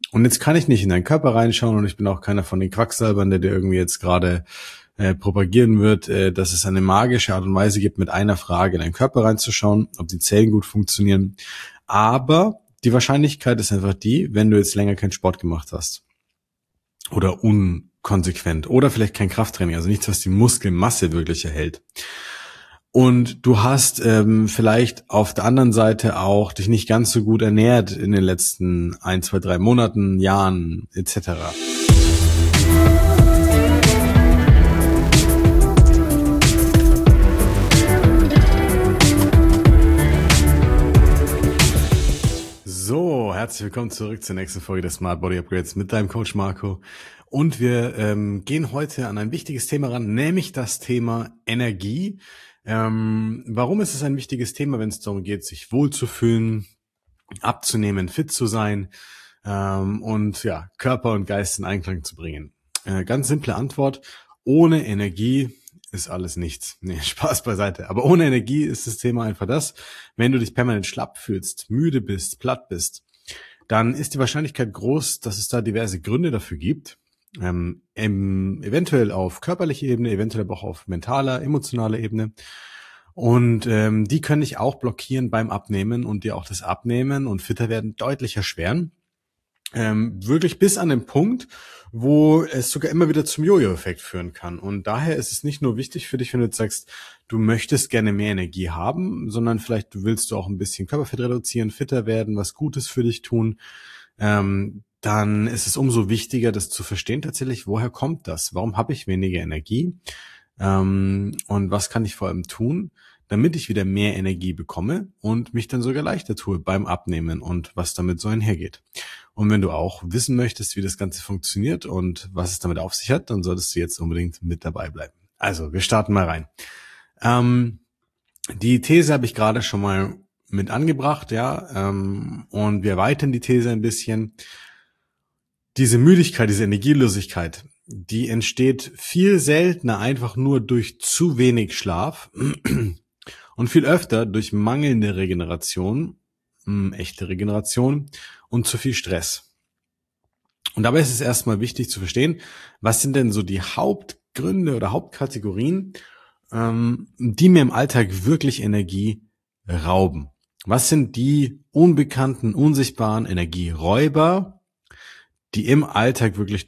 Und jetzt kann ich nicht in deinen Körper reinschauen und ich bin auch keiner von den Quacksalbern, der dir irgendwie jetzt gerade propagieren wird, dass es eine magische Art und Weise gibt, mit einer Frage in deinen Körper reinzuschauen, ob die Zellen gut funktionieren. Aber die Wahrscheinlichkeit ist einfach die, wenn du jetzt länger keinen Sport gemacht hast oder unkonsequent oder vielleicht kein Krafttraining, also nichts, was die Muskelmasse wirklich erhält. Und du hast vielleicht auf der anderen Seite auch dich nicht ganz so gut ernährt in den letzten 1, 2, 3 Monaten, Jahren etc. So, herzlich willkommen zurück zur nächsten Folge des Smart Body Upgrades mit deinem Coach Marco. Und wir gehen heute an ein wichtiges Thema ran, nämlich das Thema Energie. Warum ist es ein wichtiges Thema, wenn es darum geht, sich wohlzufühlen, abzunehmen, fit zu sein und ja, Körper und Geist in Einklang zu bringen? Ganz simple Antwort: Ohne Energie ist alles nichts. Nee, Spaß beiseite. Aber ohne Energie ist das Thema einfach das: Wenn du dich permanent schlapp fühlst, müde bist, platt bist, dann ist die Wahrscheinlichkeit groß, dass es da diverse Gründe dafür gibt. Eventuell auf körperlicher Ebene, eventuell aber auch auf mentaler, emotionaler Ebene. Und die können dich auch blockieren beim Abnehmen und dir auch das Abnehmen und fitter werden deutlich erschweren. Wirklich bis an den Punkt, wo es sogar immer wieder zum Jojo-Effekt führen kann. Und daher ist es nicht nur wichtig für dich, wenn du jetzt sagst, du möchtest gerne mehr Energie haben, sondern vielleicht willst du auch ein bisschen Körperfett reduzieren, fitter werden, was Gutes für dich tun. Dann ist es umso wichtiger, das zu verstehen tatsächlich, woher kommt das? Warum habe ich weniger Energie? Und was kann ich vor allem tun, damit ich wieder mehr Energie bekomme und mich dann sogar leichter tue beim Abnehmen und was damit so einhergeht. Und wenn du auch wissen möchtest, wie das Ganze funktioniert und was es damit auf sich hat, dann solltest du jetzt unbedingt mit dabei bleiben. Also, wir starten mal rein. Die These habe ich gerade schon mal mit angebracht, ja, und wir erweitern die These ein bisschen. Diese Müdigkeit, diese Energielosigkeit, die entsteht viel seltener einfach nur durch zu wenig Schlaf und viel öfter durch mangelnde Regeneration, echte Regeneration und zu viel Stress. Und dabei ist es erstmal wichtig zu verstehen, was sind denn so die Hauptgründe oder Hauptkategorien, die mir im Alltag wirklich Energie rauben. Was sind die unbekannten, unsichtbaren Energieräuber, die im Alltag wirklich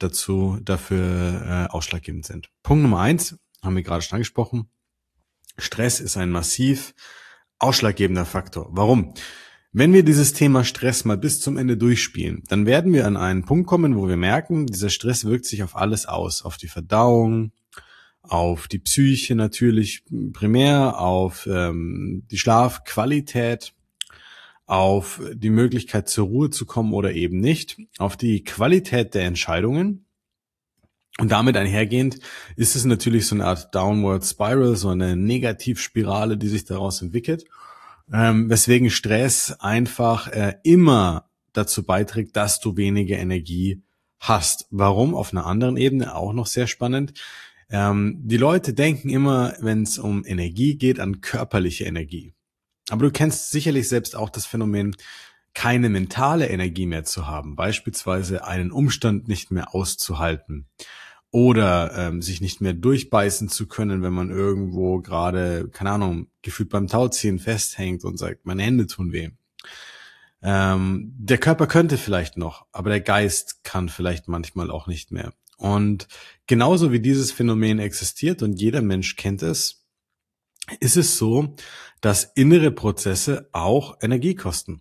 dafür ausschlaggebend sind? Punkt Nummer 1, haben wir gerade schon angesprochen: Stress ist ein massiv ausschlaggebender Faktor. Warum? Wenn wir dieses Thema Stress mal bis zum Ende durchspielen, dann werden wir an einen Punkt kommen, wo wir merken, dieser Stress wirkt sich auf alles aus. Auf die Verdauung, auf die Psyche natürlich primär, auf die Schlafqualität, auf die Möglichkeit zur Ruhe zu kommen oder eben nicht, auf die Qualität der Entscheidungen. Und damit einhergehend ist es natürlich so eine Art Downward Spiral, so eine Negativspirale, die sich daraus entwickelt, weswegen Stress einfach immer dazu beiträgt, dass du weniger Energie hast. Warum? Auf einer anderen Ebene auch noch sehr spannend. Die Leute denken immer, wenn es um Energie geht, an körperliche Energie. Aber du kennst sicherlich selbst auch das Phänomen, keine mentale Energie mehr zu haben, beispielsweise einen Umstand nicht mehr auszuhalten oder sich nicht mehr durchbeißen zu können, wenn man irgendwo gerade, keine Ahnung, gefühlt beim Tauziehen festhängt und sagt, meine Hände tun weh. Der Körper könnte vielleicht noch, aber der Geist kann vielleicht manchmal auch nicht mehr. Und genauso wie dieses Phänomen existiert und jeder Mensch kennt es, ist es so, dass innere Prozesse auch Energie kosten.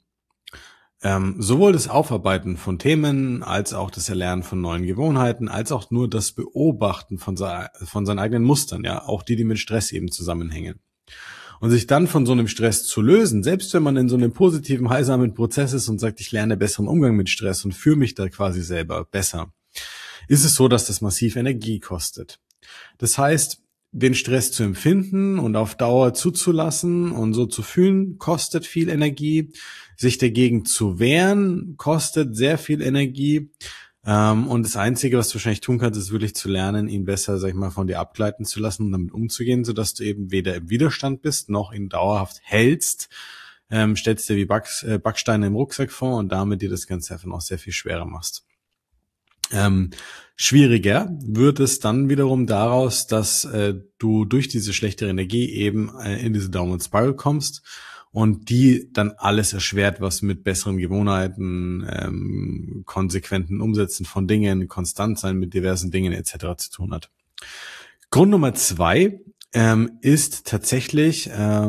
Sowohl das Aufarbeiten von Themen, als auch das Erlernen von neuen Gewohnheiten, als auch nur das Beobachten von seinen eigenen Mustern, ja, auch die mit Stress eben zusammenhängen. Und sich dann von so einem Stress zu lösen, selbst wenn man in so einem positiven, heilsamen Prozess ist und sagt, ich lerne besseren Umgang mit Stress und fühle mich da quasi selber besser, ist es so, dass das massiv Energie kostet. Das heißt, den Stress zu empfinden und auf Dauer zuzulassen und so zu fühlen, kostet viel Energie. Sich dagegen zu wehren, kostet sehr viel Energie. Und das Einzige, was du wahrscheinlich tun kannst, ist wirklich zu lernen, ihn besser, sag ich mal, von dir abgleiten zu lassen und damit umzugehen, sodass du eben weder im Widerstand bist, noch ihn dauerhaft hältst. Stellst dir wie Backsteine im Rucksack vor und damit dir das Ganze einfach noch sehr viel schwerer machst. Ähm, Schwieriger wird es dann wiederum daraus, dass du durch diese schlechtere Energie eben in diese Downward Spiral kommst und die dann alles erschwert, was mit besseren Gewohnheiten, konsequenten Umsetzen von Dingen, konstant sein mit diversen Dingen etc. zu tun hat. Grund Nummer 2 ist tatsächlich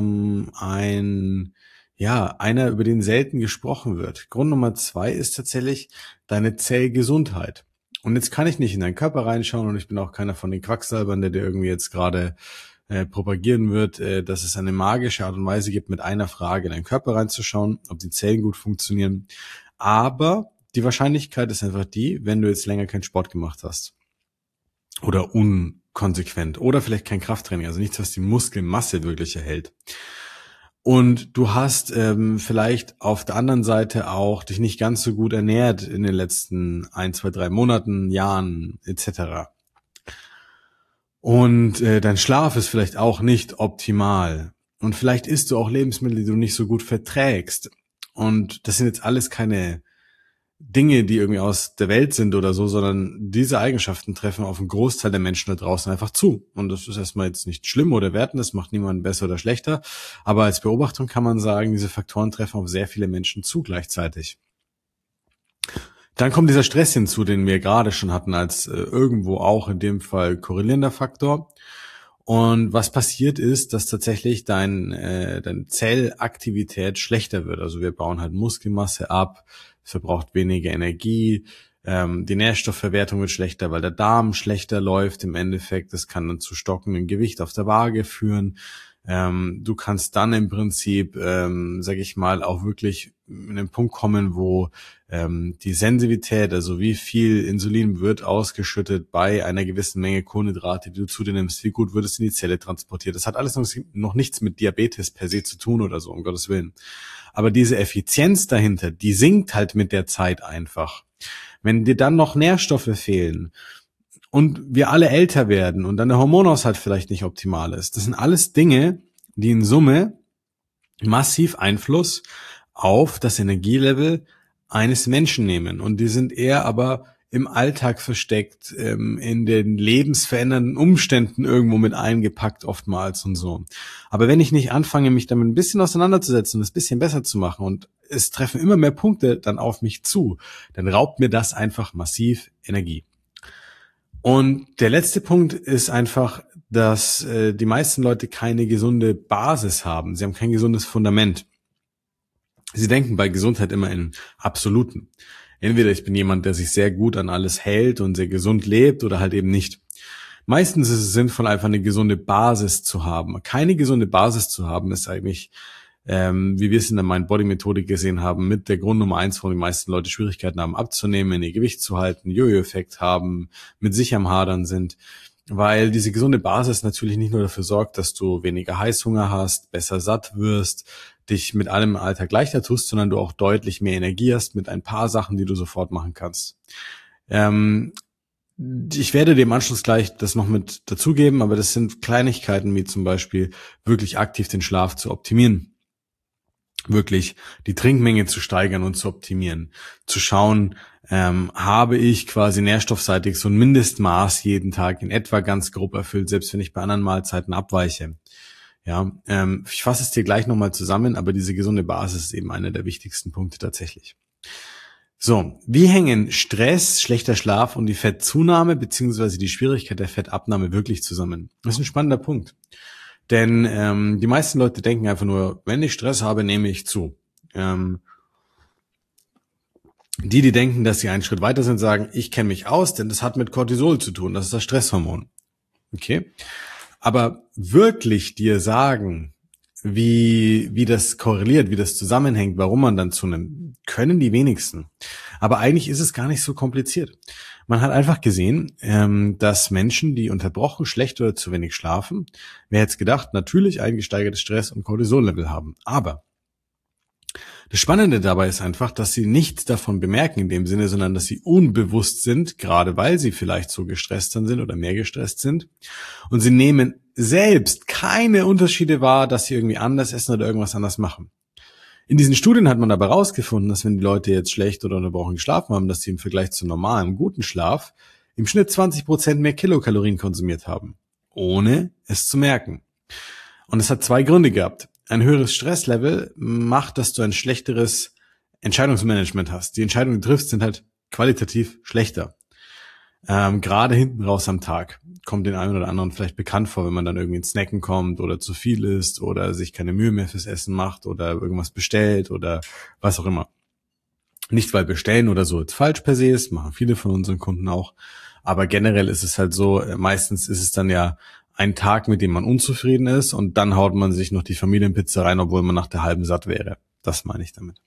einer, über den selten gesprochen wird. Grund Nummer 2 ist tatsächlich deine Zellgesundheit. Und jetzt kann ich nicht in deinen Körper reinschauen und ich bin auch keiner von den Quacksalbern, der dir irgendwie jetzt gerade propagieren wird, dass es eine magische Art und Weise gibt, mit einer Frage in deinen Körper reinzuschauen, ob die Zellen gut funktionieren. Aber die Wahrscheinlichkeit ist einfach die, wenn du jetzt länger keinen Sport gemacht hast oder unkonsequent oder vielleicht kein Krafttraining, also nichts, was die Muskelmasse wirklich erhält. Und du hast vielleicht auf der anderen Seite auch dich nicht ganz so gut ernährt in den letzten 1, 2, 3 Monaten, Jahren etc. Und dein Schlaf ist vielleicht auch nicht optimal. Und vielleicht isst du auch Lebensmittel, die du nicht so gut verträgst. Und das sind jetzt alles keine Dinge, die irgendwie aus der Welt sind oder so, sondern diese Eigenschaften treffen auf einen Großteil der Menschen da draußen einfach zu. Und das ist erstmal jetzt nicht schlimm oder wertend, das macht niemanden besser oder schlechter. Aber als Beobachtung kann man sagen, diese Faktoren treffen auf sehr viele Menschen zu gleichzeitig. Dann kommt dieser Stress hinzu, den wir gerade schon hatten, als irgendwo auch in dem Fall korrelierender Faktor. Und was passiert ist, dass tatsächlich deine Zellaktivität schlechter wird. Also wir bauen halt Muskelmasse ab, es verbraucht weniger Energie, die Nährstoffverwertung wird schlechter, weil der Darm schlechter läuft im Endeffekt. Das kann dann zu stockendem Gewicht auf der Waage führen. Du kannst dann im Prinzip, sag ich mal, auch wirklich in den Punkt kommen, wo die Sensitivität, also wie viel Insulin wird ausgeschüttet bei einer gewissen Menge Kohlenhydrate, die du zu dir nimmst, wie gut wird es in die Zelle transportiert. Das hat alles noch nichts mit Diabetes per se zu tun oder so, um Gottes Willen. Aber diese Effizienz dahinter, die sinkt halt mit der Zeit einfach. Wenn dir dann noch Nährstoffe fehlen und wir alle älter werden und dann der Hormonhaushalt vielleicht nicht optimal ist, das sind alles Dinge, die in Summe massiv Einfluss auf das Energielevel eines Menschen nehmen. Und die sind eher aber im Alltag versteckt, in den lebensverändernden Umständen irgendwo mit eingepackt oftmals und so. Aber wenn ich nicht anfange, mich damit ein bisschen auseinanderzusetzen und es ein bisschen besser zu machen und es treffen immer mehr Punkte dann auf mich zu, dann raubt mir das einfach massiv Energie. Und der letzte Punkt ist einfach, dass die meisten Leute keine gesunde Basis haben. Sie haben kein gesundes Fundament. Sie denken bei Gesundheit immer in Absoluten. Entweder ich bin jemand, der sich sehr gut an alles hält und sehr gesund lebt oder halt eben nicht. Meistens ist es sinnvoll, einfach eine gesunde Basis zu haben. Keine gesunde Basis zu haben, ist eigentlich, wie wir es in der Mind-Body-Methode gesehen haben, mit der Grund Nummer 1, warum die meisten Leute Schwierigkeiten haben abzunehmen, ihr Gewicht zu halten, Jojo-Effekt haben, mit sich am Hadern sind. Weil diese gesunde Basis natürlich nicht nur dafür sorgt, dass du weniger Heißhunger hast, besser satt wirst, dich mit allem im Alltag leichter tust, sondern du auch deutlich mehr Energie hast mit ein paar Sachen, die du sofort machen kannst. Ich werde dir im Anschluss gleich das noch mit dazugeben, aber das sind Kleinigkeiten wie zum Beispiel wirklich aktiv den Schlaf zu optimieren, wirklich die Trinkmenge zu steigern und zu optimieren, zu schauen, habe ich quasi nährstoffseitig so ein Mindestmaß jeden Tag in etwa ganz grob erfüllt, selbst wenn ich bei anderen Mahlzeiten abweiche. Ja, ich fasse es dir gleich nochmal zusammen, aber diese gesunde Basis ist eben einer der wichtigsten Punkte tatsächlich. So, wie hängen Stress, schlechter Schlaf und die Fettzunahme beziehungsweise die Schwierigkeit der Fettabnahme wirklich zusammen? Das ist ein spannender Punkt, denn die meisten Leute denken einfach nur, wenn ich Stress habe, nehme ich zu. Die denken, dass sie einen Schritt weiter sind, sagen, ich kenne mich aus, denn das hat mit Cortisol zu tun, das ist das Stresshormon. Okay? Aber wirklich dir sagen, wie das korreliert, wie das zusammenhängt, warum man dann zunimmt, können die wenigsten. Aber eigentlich ist es gar nicht so kompliziert. Man hat einfach gesehen, dass Menschen, die unterbrochen, schlecht oder zu wenig schlafen, wer hätte es gedacht, natürlich ein gesteigertes Stress- und Cortisol-Level haben. Aber das Spannende dabei ist einfach, dass sie nichts davon bemerken in dem Sinne, sondern dass sie unbewusst sind, gerade weil sie vielleicht so gestresst dann sind oder mehr gestresst sind. Und sie nehmen selbst keine Unterschiede wahr, dass sie irgendwie anders essen oder irgendwas anders machen. In diesen Studien hat man aber herausgefunden, dass wenn die Leute jetzt schlecht oder unterbrochen geschlafen haben, dass sie im Vergleich zu normalem, guten Schlaf im Schnitt 20% mehr Kilokalorien konsumiert haben, ohne es zu merken. Und es hat 2 Gründe gehabt. Ein höheres Stresslevel macht, dass du ein schlechteres Entscheidungsmanagement hast. Die Entscheidungen, die du triffst, sind halt qualitativ schlechter. Gerade hinten raus am Tag kommt den einen oder anderen vielleicht bekannt vor, wenn man dann irgendwie ins Snacken kommt oder zu viel isst oder sich keine Mühe mehr fürs Essen macht oder irgendwas bestellt oder was auch immer. Nicht, weil bestellen oder so jetzt falsch per se ist, machen viele von unseren Kunden auch, aber generell ist es halt so, meistens ist es dann ja ein Tag, mit dem man unzufrieden ist und dann haut man sich noch die Familienpizza rein, obwohl man nach der halben satt wäre. Das meine ich damit.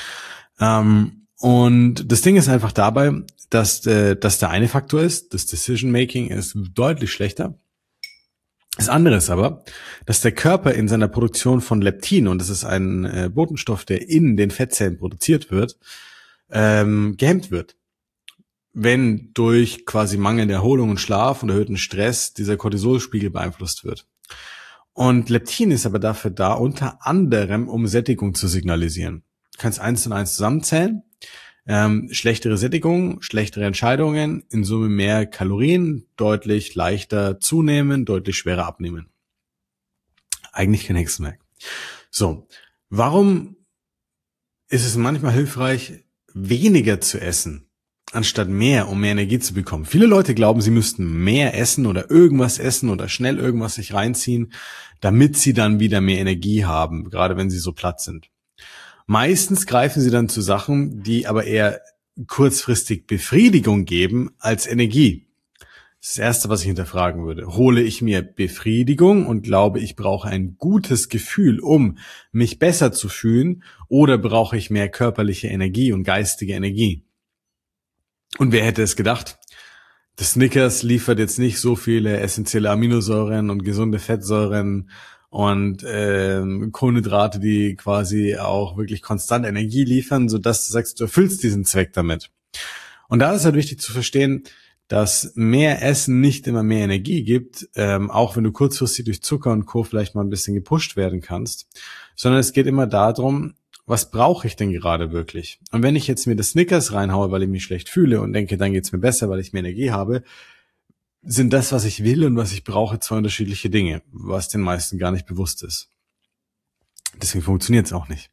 Und das Ding ist einfach dabei, dass der eine Faktor ist, das Decision Making ist deutlich schlechter. Das andere ist aber, dass der Körper in seiner Produktion von Leptin, und das ist ein Botenstoff, der in den Fettzellen produziert wird, gehemmt wird. Wenn durch quasi mangelnde Erholung und Schlaf und erhöhten Stress dieser Cortisolspiegel beeinflusst wird. Und Leptin ist aber dafür da, unter anderem, um Sättigung zu signalisieren. Du kannst 1 und 1 zusammenzählen. Schlechtere Sättigung, schlechtere Entscheidungen, in Summe mehr Kalorien, deutlich leichter zunehmen, deutlich schwerer abnehmen. Eigentlich kein Hexenwerk. So, warum ist es manchmal hilfreich, weniger zu essen, anstatt mehr, um mehr Energie zu bekommen? Viele Leute glauben, sie müssten mehr essen oder schnell irgendwas sich reinziehen, damit sie dann wieder mehr Energie haben, gerade wenn sie so platt sind. Meistens greifen sie dann zu Sachen, die aber eher kurzfristig Befriedigung geben als Energie. Das Erste, was ich hinterfragen würde: Hole ich mir Befriedigung und glaube, ich brauche ein gutes Gefühl, um mich besser zu fühlen, oder brauche ich mehr körperliche Energie und geistige Energie? Und wer hätte es gedacht? Das Snickers liefert jetzt nicht so viele essentielle Aminosäuren und gesunde Fettsäuren und Kohlenhydrate, die quasi auch wirklich konstant Energie liefern, sodass du sagst, du erfüllst diesen Zweck damit. Und da ist halt wichtig zu verstehen, dass mehr Essen nicht immer mehr Energie gibt, auch wenn du kurzfristig durch Zucker und Co. vielleicht mal ein bisschen gepusht werden kannst, sondern es geht immer darum, was brauche ich denn gerade wirklich? Und wenn ich jetzt mir das Snickers reinhaue, weil ich mich schlecht fühle und denke, dann geht's mir besser, weil ich mehr Energie habe, sind das, was ich will und was ich brauche, 2 unterschiedliche Dinge, was den meisten gar nicht bewusst ist. Deswegen funktioniert es auch nicht.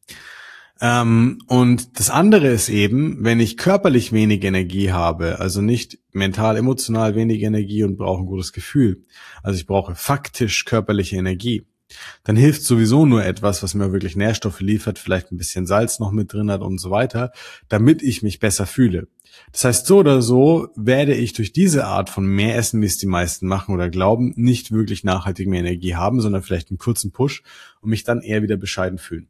Und das andere ist eben, wenn ich körperlich wenig Energie habe, also nicht mental, emotional wenig Energie und brauche ein gutes Gefühl, also ich brauche faktisch körperliche Energie, dann hilft sowieso nur etwas, was mir wirklich Nährstoffe liefert, vielleicht ein bisschen Salz noch mit drin hat und so weiter, damit ich mich besser fühle. Das heißt, so oder so werde ich durch diese Art von mehr Essen, wie es die meisten machen oder glauben, nicht wirklich nachhaltig mehr Energie haben, sondern vielleicht einen kurzen Push und mich dann eher wieder bescheiden fühlen.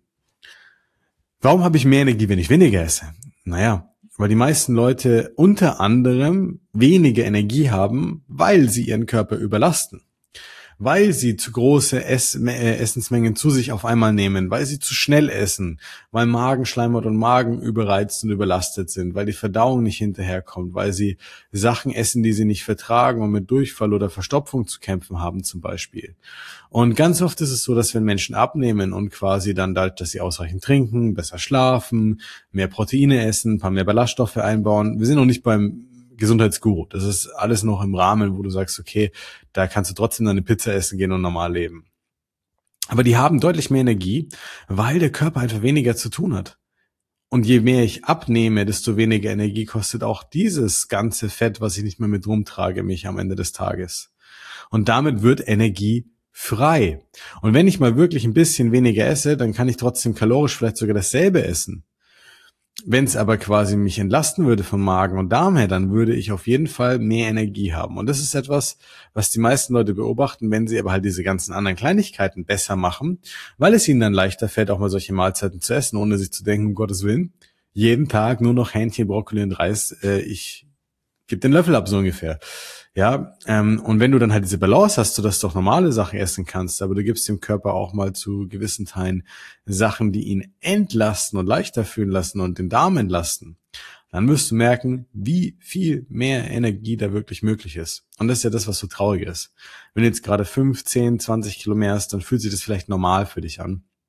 Warum habe ich mehr Energie, wenn ich weniger esse? Naja, weil die meisten Leute unter anderem weniger Energie haben, weil sie ihren Körper überlasten. Weil sie zu große Essensmengen zu sich auf einmal nehmen, weil sie zu schnell essen, weil Magenschleimhaut und Magen überreizt und überlastet sind, weil die Verdauung nicht hinterherkommt, weil sie Sachen essen, die sie nicht vertragen und mit Durchfall oder Verstopfung zu kämpfen haben zum Beispiel. Und ganz oft ist es so, dass wenn Menschen abnehmen und quasi dann dadurch, dass sie ausreichend trinken, besser schlafen, mehr Proteine essen, ein paar mehr Ballaststoffe einbauen, wir sind noch nicht beim Gesundheitsguru. Das ist alles noch im Rahmen, wo du sagst, okay, da kannst du trotzdem deine Pizza essen gehen und normal leben. Aber die haben deutlich mehr Energie, weil der Körper einfach weniger zu tun hat. Und je mehr ich abnehme, desto weniger Energie kostet auch dieses ganze Fett, was ich nicht mehr mit rumtrage, mich am Ende des Tages. Und damit wird Energie frei. Und wenn ich mal wirklich ein bisschen weniger esse, dann kann ich trotzdem kalorisch vielleicht sogar dasselbe essen. Wenn es aber quasi mich entlasten würde vom Magen und Darm her, dann würde ich auf jeden Fall mehr Energie haben. Und das ist etwas, was die meisten Leute beobachten, wenn sie aber halt diese ganzen anderen Kleinigkeiten besser machen, weil es ihnen dann leichter fällt, auch mal solche Mahlzeiten zu essen, ohne sich zu denken, um Gottes Willen, jeden Tag nur noch Hähnchen, Brokkoli und Reis, ich gebe den Löffel ab, so ungefähr. Ja, und wenn du dann halt diese Balance hast, sodass du auch normale Sachen essen kannst, aber du gibst dem Körper auch mal zu gewissen Teilen Sachen, die ihn entlasten und leichter fühlen lassen und den Darm entlasten, dann wirst du merken, wie viel mehr Energie da wirklich möglich ist. Und das ist ja das, was so traurig ist. Wenn du jetzt gerade 5, 10, 20 Kilo mehr hast, dann fühlt sich das vielleicht normal für dich an.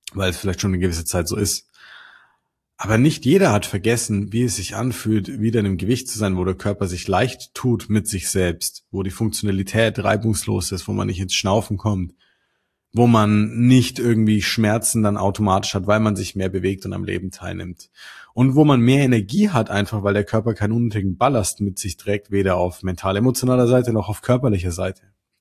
weil es vielleicht schon eine gewisse Zeit so ist. Aber nicht jeder hat vergessen, wie es sich anfühlt, wieder in einem Gewicht zu sein, wo der Körper sich leicht tut mit sich selbst, wo die Funktionalität reibungslos ist, wo man nicht ins Schnaufen kommt, wo man nicht irgendwie Schmerzen dann automatisch hat, weil man sich mehr bewegt und am Leben teilnimmt. Und wo man mehr Energie hat, einfach weil der Körper keinen unnötigen Ballast mit sich trägt, weder auf mental-emotionaler Seite noch auf körperlicher Seite.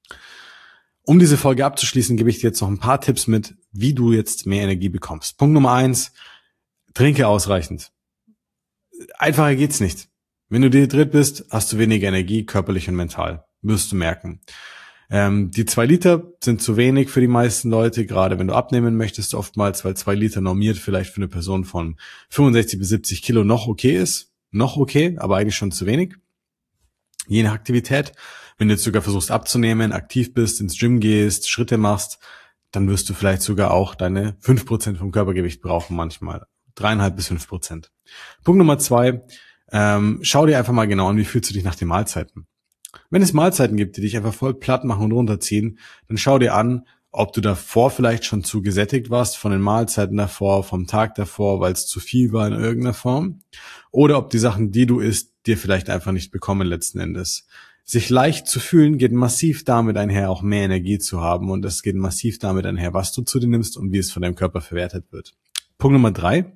Um diese Folge abzuschließen, gebe ich dir jetzt noch ein paar Tipps mit, wie du jetzt mehr Energie bekommst. Punkt Nummer 1, trinke ausreichend. Einfacher geht's nicht. Wenn du dehydriert bist, hast du weniger Energie, körperlich und mental. Wirst du merken. Die 2 Liter sind zu wenig für die meisten Leute, gerade wenn du abnehmen möchtest oftmals, weil 2 Liter normiert vielleicht für eine Person von 65 bis 70 Kilo noch okay ist. Noch okay, aber eigentlich schon zu wenig. Je nach Aktivität. Wenn du jetzt sogar versuchst abzunehmen, aktiv bist, ins Gym gehst, Schritte machst, dann wirst du vielleicht sogar auch deine 5% vom Körpergewicht brauchen manchmal. 3,5 bis 5%. Punkt Nummer 2, schau dir einfach mal genau an, wie fühlst du dich nach den Mahlzeiten. Wenn es Mahlzeiten gibt, die dich einfach voll platt machen und runterziehen, dann schau dir an, ob du davor vielleicht schon zu gesättigt warst von den Mahlzeiten davor, vom Tag davor, weil es zu viel war in irgendeiner Form. Oder ob die Sachen, die du isst, dir vielleicht einfach nicht bekommen letzten Endes. Sich leicht zu fühlen geht massiv damit einher, auch mehr Energie zu haben. Und es geht massiv damit einher, was du zu dir nimmst und wie es von deinem Körper verwertet wird. Punkt Nummer 3.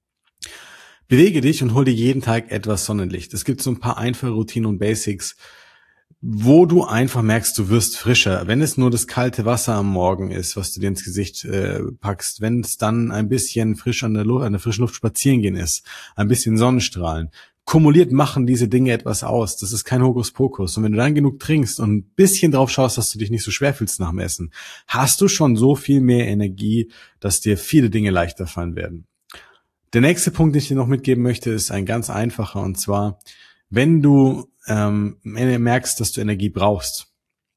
Bewege dich und hol dir jeden Tag etwas Sonnenlicht. Es gibt so ein paar einfache Routinen und Basics, wo du einfach merkst, du wirst frischer. Wenn es nur das kalte Wasser am Morgen ist, was du dir ins Gesicht packst, wenn es dann ein bisschen frisch an der frischen Luft spazieren gehen ist, ein bisschen Sonnenstrahlen. Kumuliert machen diese Dinge etwas aus. Das ist kein Hokuspokus. Und wenn du dann genug trinkst und ein bisschen drauf schaust, dass du dich nicht so schwer fühlst nach dem Essen, hast du schon so viel mehr Energie, dass dir viele Dinge leichter fallen werden. Der nächste Punkt, den ich dir noch mitgeben möchte, ist ein ganz einfacher. Und zwar, wenn du merkst, dass du Energie brauchst,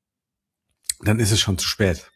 dann ist es schon zu spät.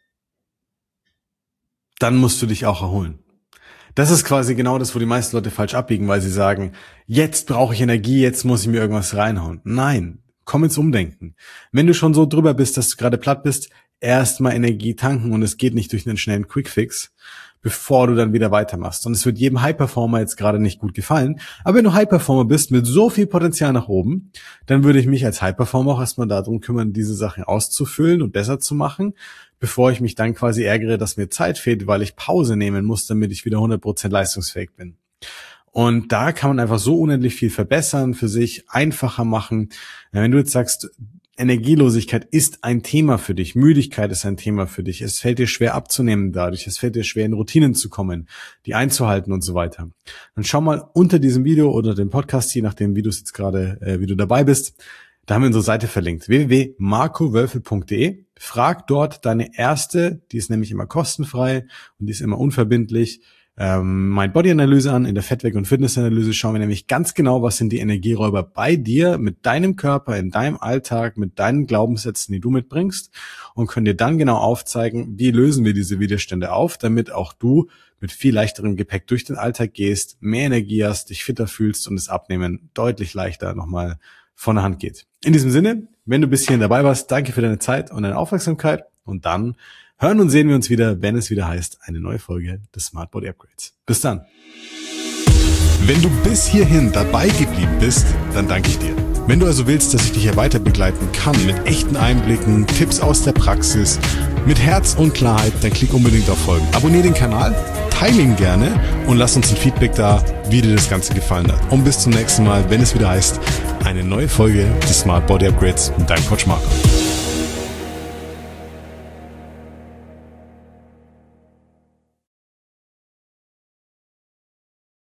Dann musst du dich auch erholen. Das ist quasi genau das, wo die meisten Leute falsch abbiegen, weil sie sagen, jetzt brauche ich Energie, jetzt muss ich mir irgendwas reinhauen. Nein, komm ins Umdenken. Wenn du schon so drüber bist, dass du gerade platt bist, erstmal Energie tanken und es geht nicht durch einen schnellen Quickfix, bevor du dann wieder weitermachst. Und es wird jedem High-Performer jetzt gerade nicht gut gefallen. Aber wenn du High-Performer bist mit so viel Potenzial nach oben, dann würde ich mich als High-Performer auch erstmal darum kümmern, diese Sachen auszufüllen und besser zu machen, bevor ich mich dann quasi ärgere, dass mir Zeit fehlt, weil ich Pause nehmen muss, damit ich wieder 100% leistungsfähig bin. Und da kann man einfach so unendlich viel verbessern, für sich einfacher machen. Wenn du jetzt sagst, Energielosigkeit ist ein Thema für dich, Müdigkeit ist ein Thema für dich, es fällt dir schwer abzunehmen dadurch, es fällt dir schwer in Routinen zu kommen, die einzuhalten und so weiter. Dann schau mal unter diesem Video oder dem Podcast, je nachdem wie du es jetzt gerade, wie du dabei bist, da haben wir unsere Seite verlinkt, www.marcowölfel.de. Frag dort deine erste, die ist nämlich immer kostenfrei und die ist immer unverbindlich, Mind-Body-Analyse an. In der Fettweg- und Fitness-Analyse schauen wir nämlich ganz genau, was sind die Energieräuber bei dir, mit deinem Körper, in deinem Alltag, mit deinen Glaubenssätzen, die du mitbringst, und können dir dann genau aufzeigen, wie lösen wir diese Widerstände auf, damit auch du mit viel leichterem Gepäck durch den Alltag gehst, mehr Energie hast, dich fitter fühlst und das Abnehmen deutlich leichter nochmal von der Hand geht. In diesem Sinne, wenn du bis hierhin dabei warst, danke für deine Zeit und deine Aufmerksamkeit, und dann hören und sehen wir uns wieder, wenn es wieder heißt, eine neue Folge des Smart Body Upgrades. Bis dann. Wenn du bis hierhin dabei geblieben bist, dann danke ich dir. Wenn du also willst, dass ich dich hier weiter begleiten kann mit echten Einblicken, Tipps aus der Praxis, mit Herz und Klarheit, dann klick unbedingt auf Folgen. Abonnier den Kanal, teile ihn gerne und lass uns ein Feedback da, wie dir das Ganze gefallen hat. Und bis zum nächsten Mal, wenn es wieder heißt, eine neue Folge des Smart Body Upgrades mit deinem Coach Marco.